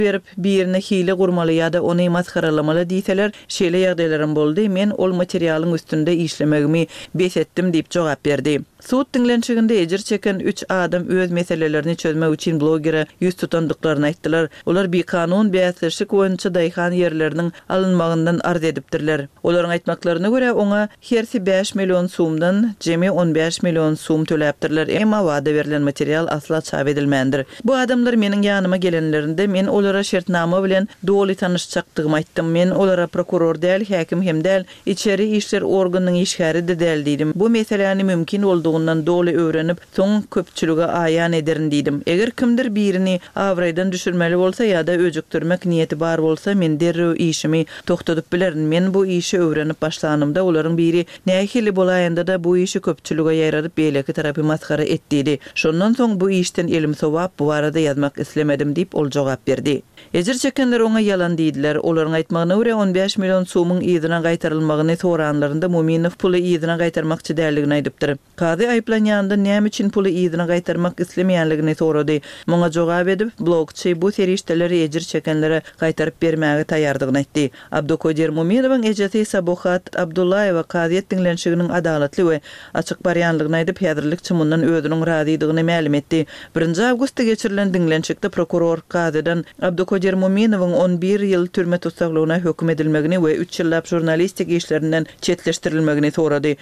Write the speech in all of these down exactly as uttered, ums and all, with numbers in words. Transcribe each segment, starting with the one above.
berip birine hile gurmaly ýa-da ony maskaralamaly diýseler, şeýle ýagdaýlarym boldy. Men ol materialyň üstünde işlemegimi besetdim diýip jogap berdi. Suut dinlençiginde ejir çeken üç adam öz meselelerini çözmek için blogere yüz tutandıklarını aýtdylar. Olar bir kanun beýatlyşyk boýunça daýhan ýerleriniň alınmagyndan arz edipdirler. Olaryň aýtmaklaryna görä oňa hersi beş milyon soomdan jemi on beş milyon soom töläpdirler. Emma wada berilen material asla çap edilmändir. Bu adamlar meniň ýanyma gelenlerinde men olara şertnama bilen doly tanışjakdygymy aýtdym. Men olara prokuror däl, häkim hem däl, içeri işler organynyň işgäri de däl diýdim. Bu meseleni mümkin boldy ondan doly öwrenip soň köpçülüge aýan ederin diýdim. Eger kimdir birini awraýdan düşürmeli bolsa ýa-da öjükdirmek niýeti bar bolsa men derrew işimi toktadyp bilerin. Men bu işi öwrenip başlanymda olaryň biri nähili bolaýanda da bu işi köpçülüge ýaradyp beýleki tarapy maskara etdi. Şondan soň bu işten elim sowap bu arada ýazmak islemedim diýip ol jogap berdi. Ejir çekenler oňa ýalan diýdiler. Olaryň aýtmagyna görä on beş milyon soomyň ýygyna gaýtarylmagyny soranlarynda Muminov puly ýygyna gaýtarmakçy däligini aýdypdyr. Kady aýplanýanda näme üçin puly ýygyna gaýtarmak islemeýänligini sorady. Muňa jogap edip, blogçy bu serişdeleri ejir çekenlere gaýtaryp bermäge taýýardygyny aýtdy. Abdukodir Muminowyň ejeti Sabohat Abdullayewa kadyet dinlençiginiň adalatly we açyk barýanlygyny aýdyp, häzirlik çymyndan özüniň razydygyny ma'lum etdi. birinji awgustda geçirilen dinlençikde prokuror kadydan Abdukodir Muminowyň on bir ýyl türme tutsaklygyna hökm edilmegini we üç ýyllap jurnalistik işlerinden çetleştirilmegini sorady.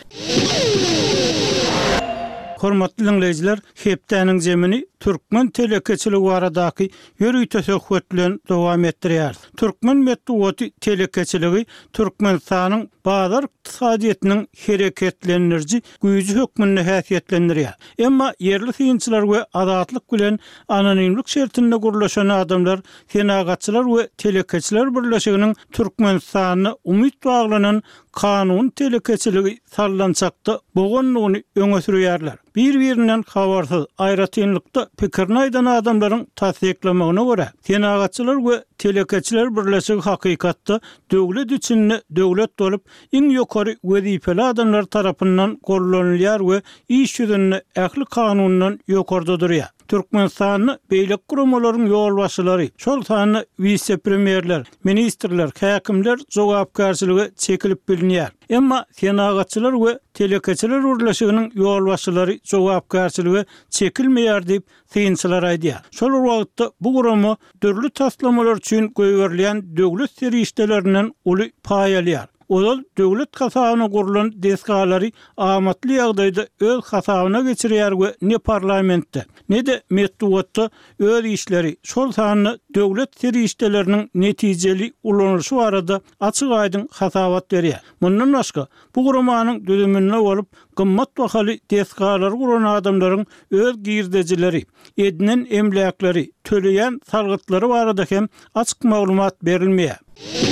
Hormatly dinleyijiler, hepdeniň jemini Türkmen telekeçiligi baradaky ýörüýte söhbetlerini dowam etdirýär. Türkmen medeniýeti telekeçiligi Türkmenistanyň bazar iqtisadiýetiniň hereketlendiriji güýji hökmünde häsiýetlendirýär. Emma yerli synçylar we azatlyk bilen anonimlik şertinde gurlaşan adamlar, senagatçylar we telekeçiler birleşiginiň Türkmenistanyny umyt baglanan kanun telekeçiligi sallançakda bogonlygyny öňe sürýärler. Bir-birinden habarsyz aýratynlykda pikirini aýdan adamlaryň tasdiklamagyna görä, senagatçylar we telekeçiler birleşigi hakykatda döwlet üçin döwlet bolup iň ýokary wezipeli adamlar tarapyndan gollanylýar we iş ýüzünde ähli kanundan ýokarda durýar. Türkmenistanyň beýlek guramalaryň ýolbaşçylary, şol sany vice-premierler, ministrler, häkimler jogapkärçiligi çekilip bilinýär. Emma senagatçylar we telekeçiler birleşiginiň ýolbaşçylary jogapkärçiligi çekilmeýär diýip synçylar aýdýar. Şol wagtda bu guramy dörli taslamalar üçin göýberilýän döwlet serişdelerinden uly pay alýar. Olal döwlet hasabyna gurulan desgalary amatly ýagdaýda öz hasabyna geçirýär we ne parlamentde, ne de medeniýetde öz işleri, şol sany döwlet serişdeleriniň netijeli ulanýyşy barada açyk aýdyn hasabat berýär. Mundan başga bu guramanyň düzümine bolup gymmat bahaly desgalar guran adamlaryň öz girdejileri, edinen emlakleri, töleýän salgytlary barada hem açyk maglumat berilmeýär.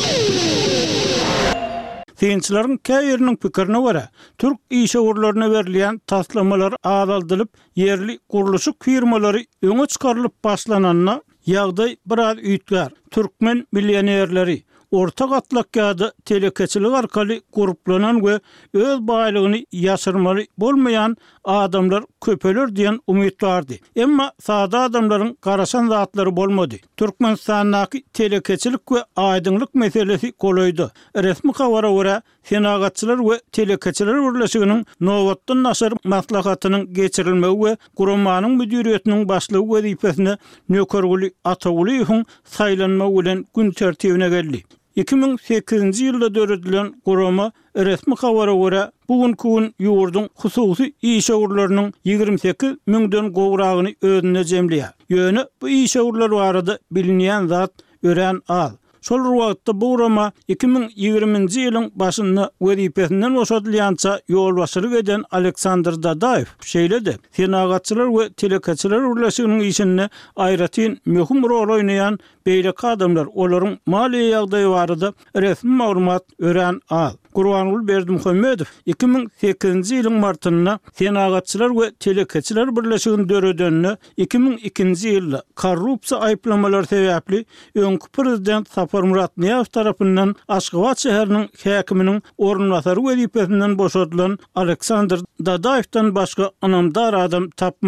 Synçylaryň käýeriniň pikirini görä, türk iş ogurlaryna berilýän taslamalar azaldylyp, yerli guruluşy firmalary öňe çykarylyp başlananyna ýagdaý biraz üýtgär. Türkmen millionerleri ortak atlakýada telekeçilik arkaly gruplanan we öz baýlygyny ýaşyrmaly bolmaýan adamlar köpeler diýen umyt bardy. Emma sada adamlaryň garaşan zatlary bolmady. Türkmenistanyň telekeçilik we aýdynlyk meselesi golaýdy. Resmi habara görä, senagatçylar we telekeçiler birleşiginiň nowatdan naşar maslahatynyň geçirilmegi we guramanyň müdiriýetiniň başlygy wezipesine nökerguli Atagulyň saýlanma bilen gün tertibine geldi. iki bin sekizinji ýylda döredilen gurama resmi habara görä, bugünkü gün ýurdun hususy iş ogurlarynyň ýygrimi sekiz miňden gowragyny özüne jemleýär. Ýöne bu iş ogurlary barada bilinýän zat ören al. Şol wagtda bu gurama iki bin ýygrimiňji ýylyň başynda wezipesinden boşadylýança ýolbaşçylyk eden Aleksandr Dadayew şeýledi. Senagatçylar we telekeçiler birleşiginiň işinde aýratyn möhüm rol oýnaýan beýleki adamlar olaryň maliýe ýagdaýy barada resmi maglumat ören al. Gurbanul Berdimuhammedow iki bin sekizinji ýylyň martynda senagatçylar we telekeçiler birleşiginiň döredenine iki bin ikinji ýylda korrupsiýa aýplamalary sebäpli öňkü prezident Sapar Murat Niýazow tarapyndan Aşgabat şäheriniň häkiminiň ornbasary wezipesinden boşadylan Aleksandr Dadayew'dan başga anamdar adam tapmady.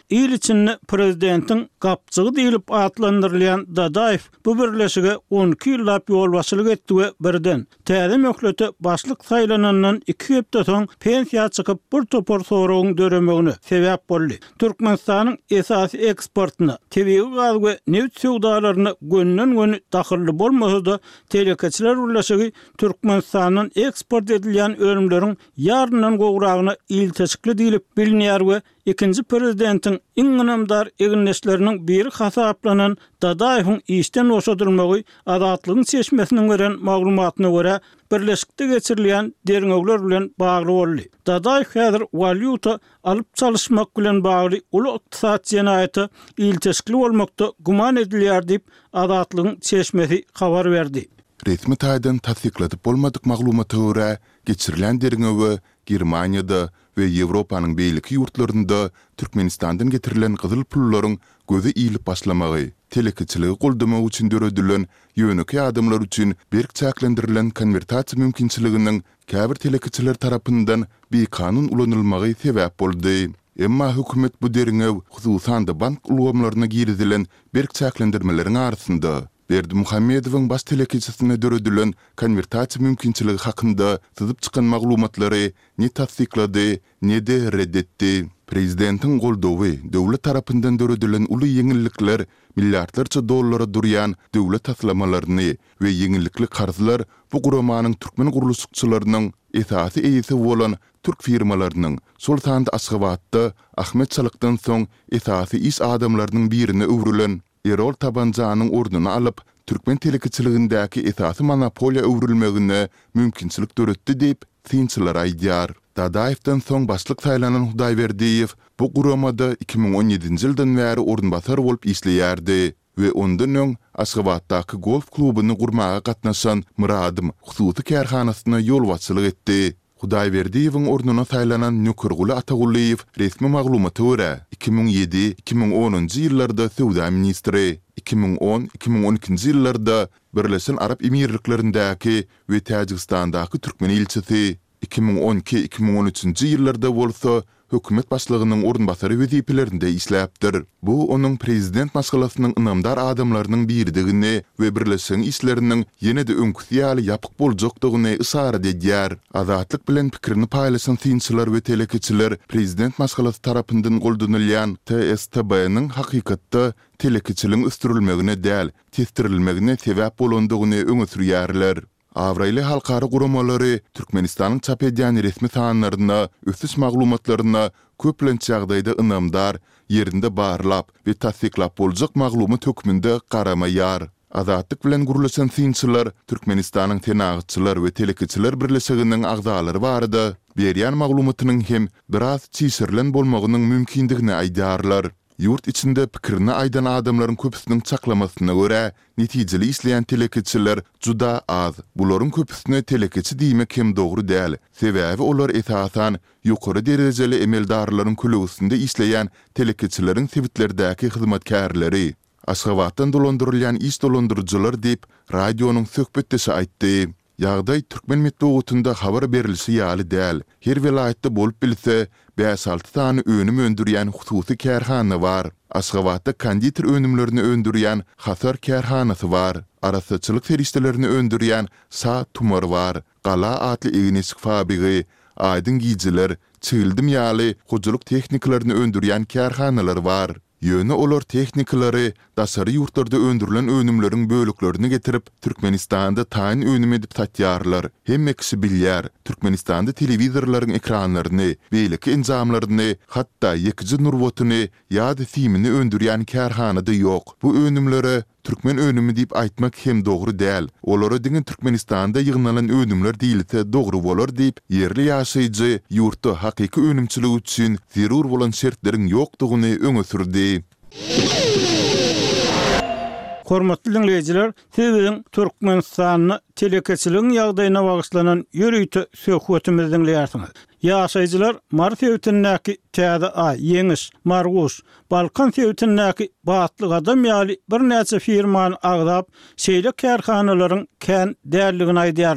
il içinde prezidentin gapçığı deyilip adlandırılan Dadaev bu birleşige on iki ýyllap ýol başçylyk etdiği birden täze möhleti başlyk saýlanandan iki hepde soň pensiýa çykyp bir topar soragyň döremegine sebäp boldy. Türkmenistanyň esasy eksportyna tebigi gaz we neft sowdalaryna gönnen göni dahilli bolmasa da telekeçiler birleşigi Türkmenistanyň eksport edilen örümleriň ýaryndan gowragyna il teşkil edilip bilinýär we ikinci prezidentin iňňamdar eginleşleriniň biri hasaplanan Dadaewiň işden oşadylmagy adatlygyň seçmesiniň veren maglumatyna görä birleşikde geçirilen derňegler bilen bagly boldy. Dadaew häzir valyuta alyp çalışmak bilen bagly uly ykdysat jenaýaty il teşkil bolmakda guman edilýär diýip adatlygyň seçmesi habar berdi. Resmi taýdan tasdikladyp bolmadyk maglumaty görä geçirilen derňegi Germaniýada we Ýewropanyň beýleki ýurtlarynda Türkmenistandan getirilen gyzyl pullaryň gözi iýilip başlamagy, telekeçiligi goldamak üçin döredilen ýöneki adamlar üçin berk çäklendirilen konvertasiýa mümkinçiliginiň käbir telekeçiler tarapyndan bir kanun ulanylmagy sebäp boldy. Emma hökümet bu derňew hususan da bank ulgamlaryna girdilen berk çäklendirmeleriň arasynda Berdi Muhammedowyň baş telekeçisine döredilen konvertasiýa mümkinçiligi hakynda syzyp çykan maglumatlary ne tasdiklady, ne de reddetdi. Prezidentin goldawy döwlet tarapyndan döredilen uly ýeňillikler milliardlarça dollara durýan döwlet taslamalaryny we ýeňillikli karzylar bu guramanyň türkmen guruluşçylarynyň esasy eýisi bolan türk firmalarynyň sol sanda Aşgabatda Ahmet Çalykdan soň esasy iş adamlarynyň birine öwrülen Erol Tabancanyň orduny alyp türkmen telekeçiligindäki esasy monopoliýa öwrülmegine mümkinçilik döretdi diýip synçylar aýdýar. Dadaewdan soň başlyk saýlanan Hudaýberdiýew bu guramada iki ming on ýedinji ýyldan bäri ornbasar bolup işleýärdi we ondan öň Aşgabatdaky golf klubyny gurmaga gatnaşan Muradym hususy kärhanasyna ýolbaşçylyk etdi. Hudaýberdiýewiň ornuna saýlanan Nökerguly Atagullaýew resmi maglumaty görä iki ming ýedi iki ming onunji ýyllarda Sowda ministri, iki ming on iki ming on ikinji ýyllarda Birleşen Arap Emirliklerindäki we Täjikistandaky türkmen ilçisi, iki ming on iki iki ming on üçinji ýyllarda bolsa hökümet başlygynyň ornbasary wezipelerinde işläpdir. Bu onuň prezident maskalasynyň ynamdar adamlarynyň biridigini we birleşen işleriniň ýene-de öňküsýäli ýapyk boljakdygyny ysar edýär. Azatlyk bilen pikirini paýlaşan synçylar we telekeçiler prezident maskalasy tarapyndan goldanylýan T S T B-nyň hakykatda telekeçiligiň üstürilmegine däl, testirilmegine sebäp bolandygyny öňe sürýärler. Avraýly halkary guramalary Türkmenistanyň çap edýän resmi sanlaryna, ösüş maglumatlaryna köplençe ýagdaýda ynamdar, ýerinde barlap we tasdiklap boljak maglumat hökmünde garamaýar. Azatlyk bilen gurulaşan synçylar Türkmenistanyň tenagçylar we telekeçiler birleşiginiň agzalary barada berýän maglumatynyň hem biraz çysyrlan bolmagynyň mümkindigini aýdarlar. Yurt içinde pikirini aydan adamların köpüsünün çaklamasyna görä netijeli işleyen telekeçiler juda az. Buların köpüsüne telekeçi diýmek hem dogry däl. Sebäbi olar esasan ýokary derejeli emeldarlaryň kulüsünde işleyen telekeçileriň sebitlerdäki hyzmatkärleri. Aşgabatdan dolandyrylýan iş dolandyrjylar diýip radionyň söhbetdesi aýtdy. Ýagdaý türkmen medeniýetinde habar berilisi ýaly däl. Her vilayatda bolup bilse beş alty tany önüm öndürýän hususy kärhana bar. Aşgabatda konditer önümlerini öndürýän Hasar kärhanasy bar. Arasaçylyk feriştelerini öndürýän Sa Tumar bar. Gala atly egnesik fabrigi, aýdyn giýjiler, çygyldım ýaly hojalyk tehnikalaryny öndürýän kärhanalar bar. Ýöne olar tehnikalary daşary ýurtlarda öndürilen önümleriň bölüklerini getirip Türkmenistanda taýyn önüm edip satýarlar. Hemme kişi bilýär, Türkmenistanda telewizorlaryň ekranlaryny, beýleki enzamlaryny, hatda ýekiji nurwotuny ýa-da filmini öndürýän kärhanada ýok. Bu önümlere Türkmen önümü diýip aýtmak hem dogry däl. Olara diňe Türkmenistanda ýygnalan önümler diýilse dogry bolar diýip ýerli ýaşaýjy ýurtda hakyky önümçilik üçin zerur bolan şertleriň ýokdugyny öňe sürdi. Hormatly dinleyijiler, siziň Türkmenistanyň telekeçiligiň ýagdaýyna bagyşlanan ýörüýte söhbetimizi dinleýärsiňiz. Ýaşaýjylar Mart ýewtündäki täze ay, ýeňiş, marguş, Balkan ýewtündäki batlyk adam ýaly bir näçe firmany agdap, şeýle kärhanalaryň kän därligini aýdýarlar.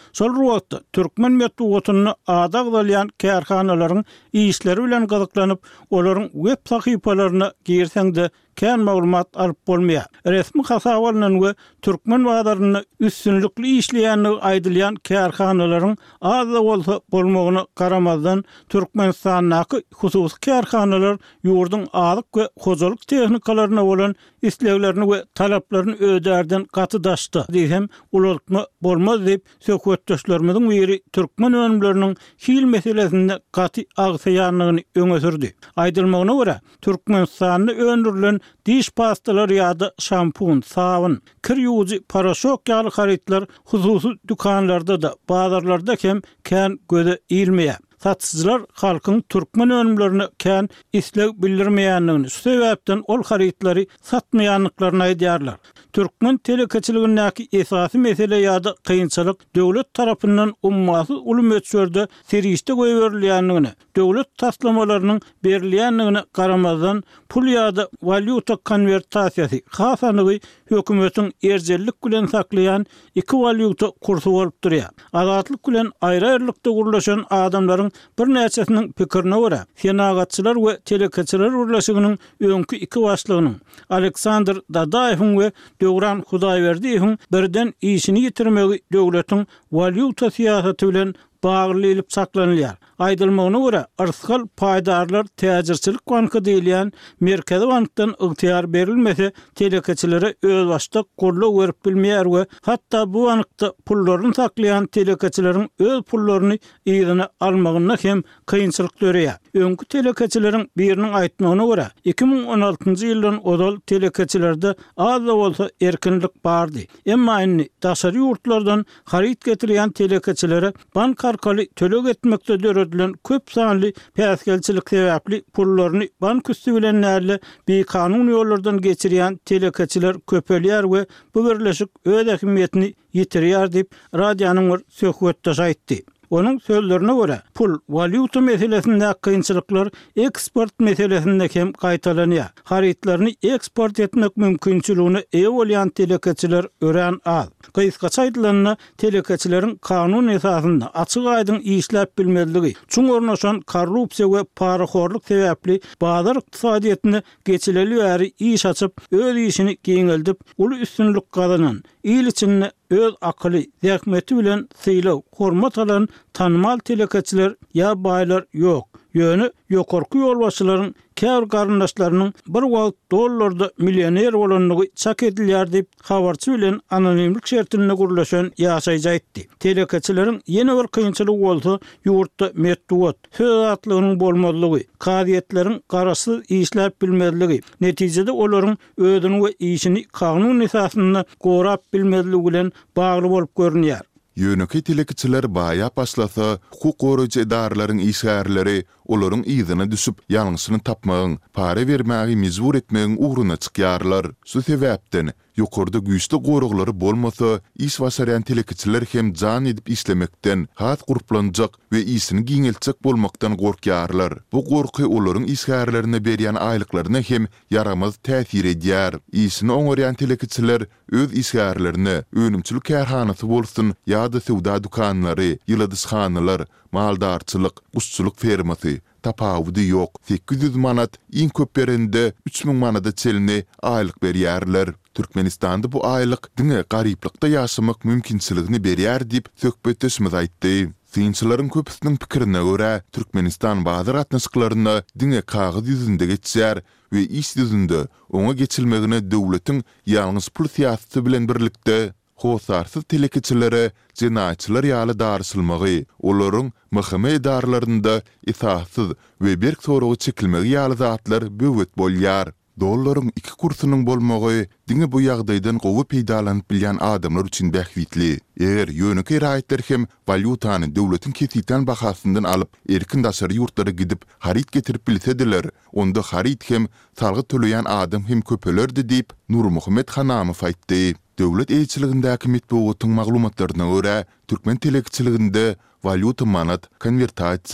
Sol ruwatda türkmen metbuatyny adagdalyan kärhanalaryň işleri bilen gyzyklanyp, olaryň web sahypalaryna girseňde kän maglumat alyp bolmaýar. Resmi hasabalaryndan we türkmen wagtlaryny üstünlikli işleýänini aýdylýan kärhanalaryň az da bolsa bolmagyna garamazdan Türkmenistanyň hususy kärhanalar ýurdun alyk we hojalyk tehnikalaryna bolan isleglerini we talaplaryny öderden gatydaşdy diýsem ulanma bolmaz diýip söhbetdeşlerimiziň biri türkmen önümleriniň hil meselesinde gaty agsaýanlygyny öňe sürdi. Aýdylmagyna görä Türkmenistanyny öndürilen diş pastalar ýa-da şampun, sabun, kir ýuwjy, paraşok ýaly haritler hususy dükanlarda da, bazarlarda hem kän göze ilmeýär. Satçylar halkyň türkmen önümlerini kän isleg bildirmeýänligini, şu sebäpden ol haritlary satmaýanlyklaryny aýdýarlar. Türkmen telekeçiligindäki esasy mesele ýa-da kynçylyk döwlet tarapyndan ummasy uly möçberde serişde goýberilýänligini, döwlet taslamalarynyň berilýänligine garamazdan pul ýa-da valyuta konvertasiýasy hasanygy hökümetiň erjellik bilen saklaýan iki valyuta kursu bolup durýar. Azatlyk bilen aýry-aýrylykda gurlaşan adamlaryň bir näçesiniň pikirine görä, senagatçylar we telekeçiler urlaşygynyň öňkü iki başlygynyň Aleksandr Dadaýewiň we Döwran Hudaýberdiýewiň birden işini ýitirmegi döwletiň valyuta siýasaty bilen baglylyp saklanýar. Aýdylmagyna görä, arsgal paýdarlar täjirçilik banky diýilýän Merkezi bankdan ygtyýar berilmese, telekeçilere öz başda golluk berip bilmeýär we hatda bu bankda pullaryny saklaýan telekeçileriň öz pullaryny ýygyna almagyna hem kynçylyk görýär. Öňkü telekeçileriň biriniň aýtmagyna görä, iki ming on altynjy ýyldan odal telekeçilerde az da bolsa erkinlik bardy. Emma indi daşary ýurtlardan harit getirýän telekeçilere bank arkaly tölek etmekde döredilen köp sanly päsgelçilik sebäpli pullaryny bank üstü bilen näle bir kanun ýollardan geçirýän telekeçiler köpelýär we bu birleşik öz ähmiýetini ýitirýär diýip radionyň bir söhbetde aýtdy. Onun sözlerine göre pul valyuta meselesinde kıyınçılıklar eksport meselesinde hem kaytalanıyor. Haritlerini eksport etmek mümkünçülüğünü ev olayan telekeçiler ören az. Kıyıskaç aydılarına telekeçilerin kanun esasında açık aydın işlep bilmezliği, çun ornaşan korrupsiya ve paraxorluk sebepli bazar iktisadiyetini geçileli yeri iş açıp öz işini giyineldip ulu üstünlük kazanan, il içinde öz akıllı, zahmeti bilen sıylav, hormat alan tanımal telekeçiler ya baylar yok. Yönü yokorku yolbaşçıların kär garyndaşlarynyň bir wagt dollarda millioner bolanlygy çak edilýär diýip habarçy bilen anonimlik şertine gurlaşan ýaşaýjy aýtdy. Telekeçileriň ýene bir kynçylygy bolsa ýurtda metbuat, söz atlygynyň bolmadygy, kadiýetleriň garaşsyz işläp bilmezligi, netijede olaryň özüni we işini kanun esasynda gorap bilmezligi bilen bagly bolup görünýär. Yönöki telekeçiler baýa başlasa, hukuk goraýjy edarlaryň işgärleri olaryň ýygyna düşüp ýalňysyny tapmagyň, para bermägi mezbur etmegiň uğruna çykýarlar. Şu sebäpden ýokarda güýçli goraglary bolmasa, iş başarýan telekeçiler hem jan edip işlemekden, hat guruplanjak we işini giňeltjek bolmakdan gorkýarlar. Bu gorky olaryň işgärlerine berýän aýlyklaryna hem yaramaz täsir edýär. İşini oňarýan telekeçiler öz işgärlerini önümçilik kärhanasy bolsun ýa-da sowda dukanlary, ýyldızxanalar, maldarçylyk, guşçuluk fermasy tapawudy ýok. sekiz yüz manat, iň köp berende üç ming manada çelini aýlyk berýärler. Türkmenistanda bu aýlyk diňe garyplykda ýaşamak mümkinçiligini berýär diýip söhbetdeşimiz aýtdy. Synçylaryň köpüsiniň pikirine görä, Türkmenistan bazar atnaşyklaryny diňe kagyd ýüzünde geçýär we iş ýüzünde oňa geçilmegine döwletiň ýalňyz pul siýasaty bilen birlikde hosarsız telekeçilere jenaýatçylar ýaly darysylmagy, olaryň mahkeme edarlarynda esassız we berk soragy çekilmegi ýaly zatlar böwet bolýar. Dollaryň iki kursunyň bolmagy diňe bu ýagdaýdan gowy peýdalanyp bilýän adamlar üçin bähwitli. Eger ýönüki raýatlar hem valyutany döwletiň kesiten bahasyndan alyp erkin daşary ýurtlara gidip harit getirip bilsediler, onda harit hem salgy töleýän adam hem köpelerdi diýip Nur Muhammed Hanamow aýtdy. Döwlet eýçiligindäki metbuatyň maglumatlaryna görä, türkmen telekeçiliginde valyuta manat, konvertasiýa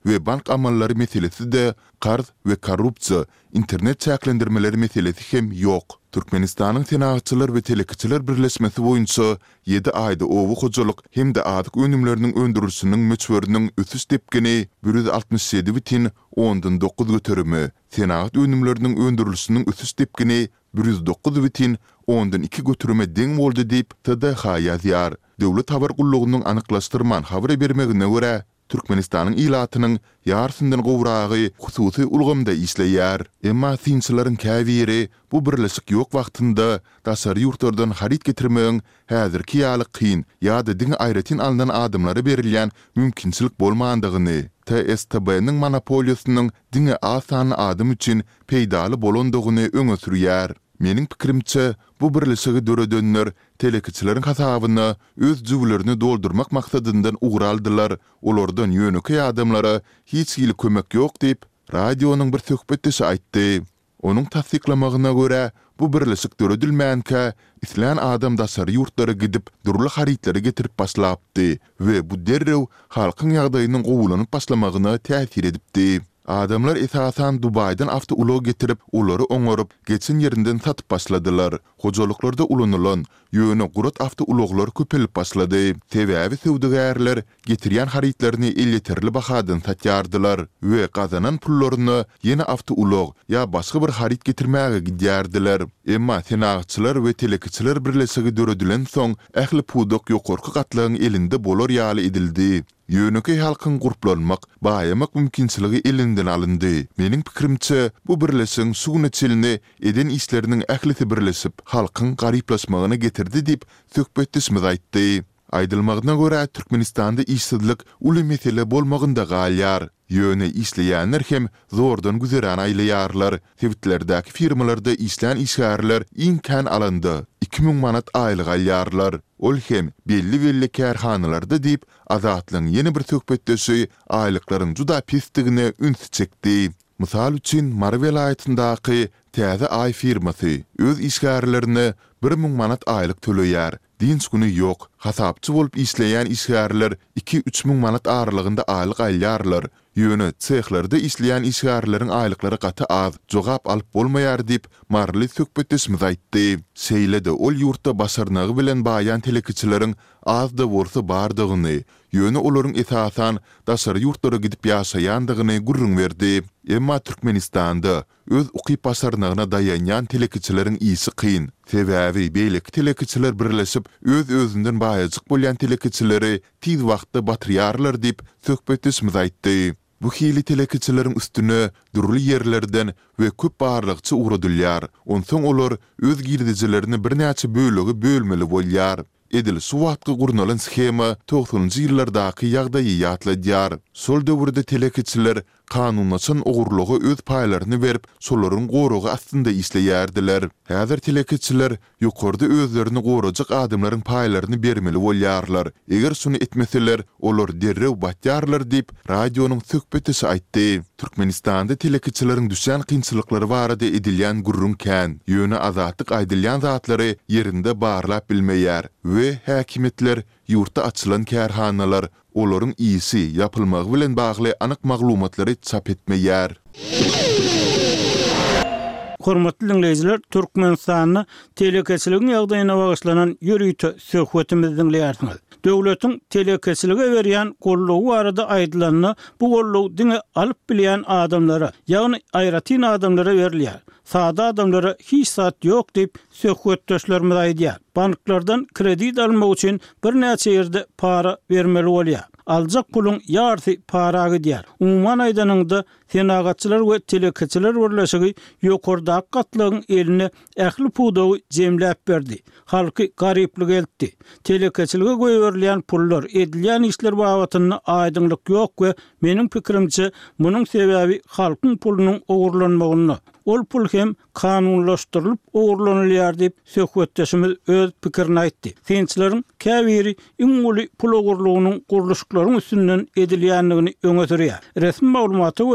ve bank amalları meselesi de qarz ve korrupsiya, internet çäklendirmeleri meselesi hem yok. Türkmenistan'ın senatçılar ve telekiçiler birleşmesi boyunca yedi ayda owu hojuluk hem de adyk önümlerinin öndürülüşünün möçberinin ösüş tepkini bir yüz altmış ýedi bitin ondan dokuz götürümü, senat önümlerinin öndürülüşünün ösüş tepkini bir yüz dokuz bitin ondan iki götürüme deň boldy diýip T D H ýazýar. Döwlet habar gullugynyň anyklaşdyrman habar bermegine görä, Türkmenistan'ın ilatynyň ýarşyndan gowragy hususy ulgamda işleýär. Emma tinçilerin käbiri bu birleşik ýok wagtynda daşary ýurtlardan harit getirmegiň häzirki ýaly kyn ýa-da diňe aýratyn alynan adamlara berilýän mümkinçilik bolmandygyny, T S T B'nin monopoliýasynyň diňe asan adam üçin peýdaly bolandygyny öňe sürýär. Meniň pikirimçe, bu birleşigi döredönler telekiçilerin hasabyna öz jüwlerini doldurmak maksadyndan ugraldylar. Olardan ýöneki adamlara hiç ýyly kömek ýok diýip radionyň bir söhbetçisi aýtdy. Onuň tasdiklamagyna görä, bu birleşik döredilmänkä islan adam daşary ýurtlara gidip durly haritleri getirip başlapdy we bu derrew halkyň ýagdaýynyň gowulanyp başlamagyna täsir edipdi. Adamlar esasan Dubay'dan avto ulog getirip ulary oňorup geçin ýerinden satyp başladylar. Hojoluklarda ulunulan ýöne gurat avto uloglar köpelip başlady. Sebäbi sewdegärler getirýän haritlerini elleterli bahadan satýardylar we gazanan pullaryny ýene avto ulog ýa başga bir harit getirmäge gidýärdiler. Emma senatçylar we telekiçiler birleşigi döredilen soň ähli pudok ýokarky gatlagyň elinde bolar ýaly edildi. Ýöneki halkyň gurplanmak, baýamak mümkinçiligi elinden alındy. Meniň pikirimçe, bu birleşiň suwnaçylny eden işleriniň ählisi birleşip halkyň garyplaşmagyna getirdi diýip söhbetçimiz aýtdy. Aýdylmagyna görä, Türkmenistanda işsizlik uly mesele bolmagynda galýar. Ýöne işleýänler hem zordan güzeran aýlaýarlar. Sewitlerdäki firmalarda işlän işgärler iňkän alanda iki ming manat aýlyk alýarlar. Ol hem belli-belli kärhanalarda diýip Azatlyň ýeni bir söhbetdeşi aýlyklaryň juda pisdigine üns çekdi. Mysal üçin Marvel aýatyndaky täze aý firmasy öz işgärlerini bir ming manat aýlyk töleýär. Dinç güni ýok. Hasapçy bolup işleýän işgärler iki üç ming manat aralygynda aýlyk alýarlar. Ýöne çehlarda işleýän işgärleriň aýlyklary gaty az, jogap alyp bolmaýar diýip marly söhbetçimiz aýtdy. Şeýle-de ol ýurtda başarnagy bilen baýan telekiçileriň az-da bolsa bardygyny, ýöne olaryň esasan daşary ýurtlara gidip ýaşaýandygyny gurrun berdi. Emma Türkmenistanda öz ukyp başarnagyna daýanýan telekiçileriň ýyşy kyn. Sebäbi beýleki telekiçiler birleşip öz özünden baýajyk bolýan telekiçileri tiz wagtda batyrýarlar diýip söhbetçimiz aýtdy. Bu hili telekiçilerin üstüne durly yerlerden ve köp barlykçy uğradylýar. Onsoň olar öz girdijilerini bir näçe bölegi bölmeli bolýar. Edil suwatky gurnalan schema togsonunjy ýyllardaky ýagdaýy ýatladýar. Sol döwürde telekiçiler kanunlaçyn ogurlugy öz paýlaryny berip, şolaryň gorugy astynda işleýärdiler. Häzir telekiçiler ýokarda özlerini gorajak adamlaryň paýlaryny bermeli bolýarlar. Eger şunu etmeseler, olar derrew batýarlar diýip radionyň söhbetçisi aýtdy. Türkmenistanda telekiçileriň düşen kynçylyklary barada edilýän gurrun kän. Ýöne azatlyk aýdylýan zatlary yerinde barlap bilmeýär we häkimetler ýurtda açylan kärhanalar olaryň iyisi yapylmagy bilen bagly anyk maglumatlary çap etmeýär. Hormatly dinleyijiler, Türkmenistanyň telekiçiligiň ýagdaýyna bagyşlanan ýürüýte söhbetimizi dinleýärsiňiz. Döwletiň telekiçilige berýän gollugy barada aýdylanyny bu gollug diňe alyp bilýän adamlara, ýagny aýratyn adamlara berilýär. Sada adamlara hiç saat ýok diýip söhbetdeşlerimiz aýdýar. Banklardan kredit almak üçin bir näçe ýerde para bermeli bolýar. Aljak pulun ýarty para gidýär. Umman aýdanynda senagatçylar we telekiçiler birleşigi ýokarda gatlagyň eline ähli pudowy jemläp berdi. Halky garyplyk eltdi. Telekiçilige goýberlýän pullar edilýän işler babatyna aýdynlyk ýok we meniň pikirimçe munyň sebäbi halkyň pulunyň ogurlanmagyny. Ol pul hem kanunlaşdyrylyp ogurlanylýar diýip söhbetdeşimiz öz pikirini aýtdy. Tinçleriň käbiri iňuli pul ogurlugynyň guruluşlaryň üstünden edilýänligini öňe sürýär. Resmi maglumata görä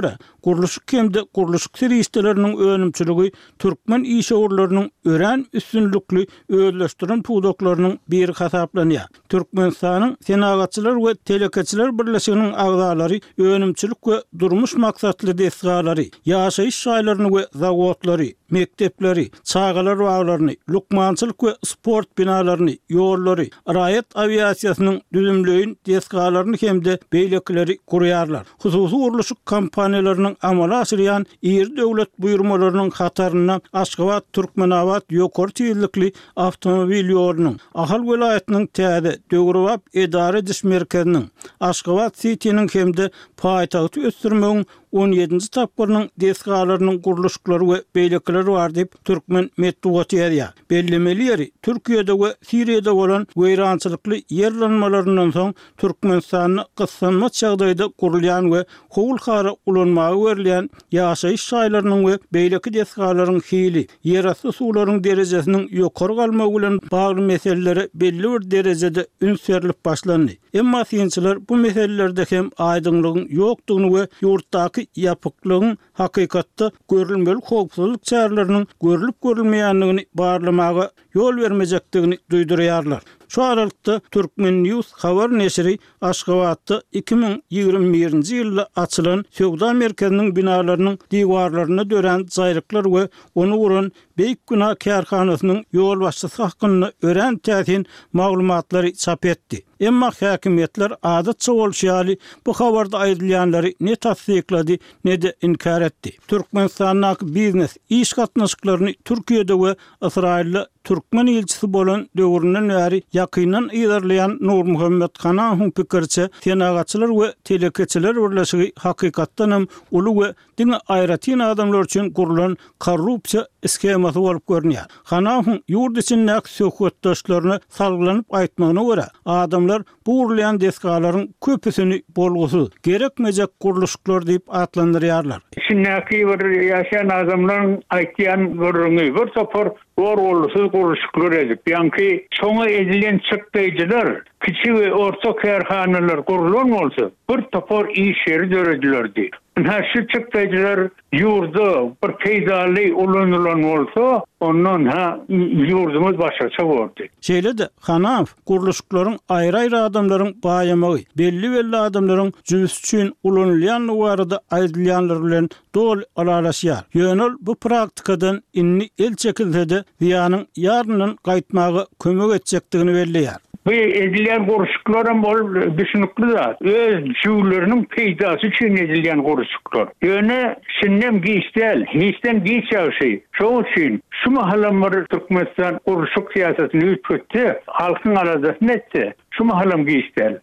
guruluşyk hemde guruluşyk serişdeleriniň önümçiligi türkmen işagurlarynyň ören üstünlükli özleşdiren pudoklarynyň biri hasaplanýar. Türkmenistanyň senagatçylar we telekeçiler birleşiginiň agdalary önümçilik we durmuş maksatly desgalary, ýaşaýyş şaýlaryny we zawotlary, mektepleri, çağalar bağlarını, lukmançılık ve sport binalaryny, ýollary, raýat aviasiýasynyň düzümlüğün desgalaryny hemde beýlekleri gurýarlar. Hususy uruluşyk kampaniýalarynyň amala aşyrýan ýer döwlet buýrmalarynyň hataryna Aşgabat Türkmenawat ýokary tezlikli awtomobil ýolunyň, Ahal welaýatynyň täze Döwrewap edara ediş merkeziniň, Aşgabat City'niň hemde paýtagty ösdürmegiň on ýedinji tapgyrynyň desgalarynyň guruluşlary we beýlekleri bar diýip türkmen medeniýeti ýerýär. Bellemeli ýeri Türkiýede we Siriýede bolan weýrançylykly ýerlenmelerden soň Türkmenistanyň gyssanma çagdaýda gurulýan we howul-hara ulanmagy berilýän ýaşaýyş şaýlarynyň we beýleki desgalarynyň hili, ýerasty suwlaryň derejesiniň ýokary galmagy bilen bagly meseleleri belli bir derejede ünserilip başlandy. Emma synçylar bu meselelerde hem aýdynlygyň ýokdugyny we ýurtdaky ýapyklygyň hakykatda görülmeli howpsuzlyk çaralarynyň görülüp görülmeýänligini barlamaga ýol bermejekdigini duýdurýarlar. Şu aralykda Türkmen News habar neşri Aşgabatda iki bin ýygrimi birinji ýylda açylan Sowda merkeziniň binalarynyň diwarlaryna dören jaýryklar we onu uran Beýik Günah Kärhanasynyň ýol başçysy hakynda ören täsin maglumatlary çap etdi. Emma häkimetler adatça bolşýaly bu habarda aýdylýanlary ne tasdiklady ne de inkar etdi. Türkmenistanyň biznes iş gatnaşyklaryny Türkiýede we Israilde Türkmen elçisi bolan döwründen bäri ýakynan ýerleýän Nur Muhammed Hanaň pikirçe senagatçylar we telekeçiler birleşigi hakykatdan hem uly we diňe aýratyn adamlar üçin gurulan korrupsiýa skemasy bolup görünýär. Hanaň ýurt içindäki söhbetdaşlaryna salgylanyp aýtmagyna görä, adamlar bu urlayan desgalaryň köpüsini bolgusy gerekmejek guruluşlar diýip atlandyrýarlar. Şinäki bir ýaşaýan adamlaryň aýtýan görüňi bir topar or oluşy guruluşlar edip, ýa-ni çoňa edilen çykdyjylar, kiçi we orta kärhanalar gurulan bolsa, bir topar iş ýeri döredilerdi. Näşe çykdyjylar ýurda bir peýdaly ulanylan bolsa, ondan ha ýurdumyz başgaça boldy. Şeýle-de Hanaň guruluşlaryň aýry-aýry adamlaryň baýamagy, belli-belli adamlaryň jübüs üçin ulanylýan barada aýdylýanlar bilen dol alalaşýar. Ýönül bu praktikadan inni el çekilse-de ýanyň ýarnyň gaýtmagy kömek etjekdigini belliýär. Bu edilen guruluşlarım bol düşünükli zat. Öz şuurlarının peydası için edilen guruluşlar. Yöne sinnem giystel, histen giysel Şu için şu mahallamları Türkmenistan guruluşuk siyasetini ütkötti, halkın aradasını etti. Şu mahallam giystel.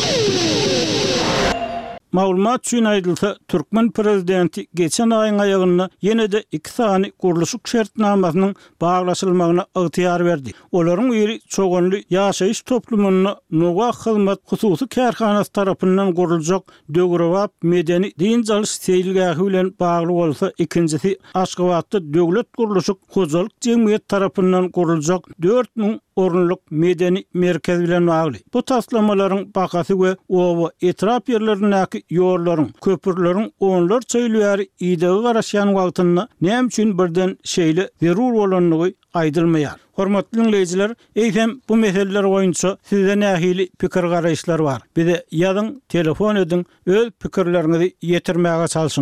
Maglumat üçin aýdylsa, Türkmen prezidenti geçen aýyň aýagyna ýene-de iki sany guruluşyk şertnamasynyň baglaşylmagyna ygtyýar berdi. Olaryň biri çoğunly ýaşaýyş toplumyny Nowa hyzmat hususy kärhanasy tarapyndan guruljak Döwrewap medeni diňjalys seýilgähi bilen bagly bolsa, ikincisi Aşgabatda döwlet guruluşyk hojalyk jemgyýet tarapyndan guruljak dört ming orunluk medeni merkez bilen bagly. Bu taslamalaryň bakasy we owa etrap ýerlerindäki ýollaryň, köpürleriň onlar çaýlýary ýydygy garaşýan wagtynda näme üçin birden şeýle zerur bolanlygy aýdylmaýar. Hormatly dinleýijiler, eýsem bu meseleler boýunça sizde nähili pikir garaşlar bar. Bize ýazyň, telefon edin, öz pikirleriňizi ýetirmäge çalşyň.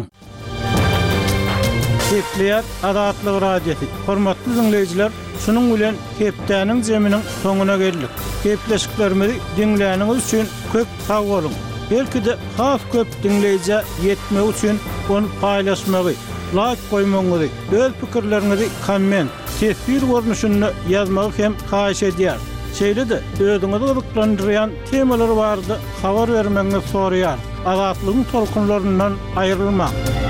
Hepleýär Adatlyk radiosi. Hormatly dinleýijiler, şunun bilen hepdäniň jeminiň soňuna geldik. Hepleşiklerimizi dinläniňiz üçin köp sag bolun. Belki de has köp dinleýije ýetmek üçin onu paýlaşmagy, like goýmagy, öz pikirleriňizi komment, tesbir görnüşünde ýazmagy hem haýyş edýär. Şeýle-de özüňizi gyzyklandyrýan temalar bardy, habar bermeňizi soraýar. Adatlygyň tolkunlaryndan aýrylma.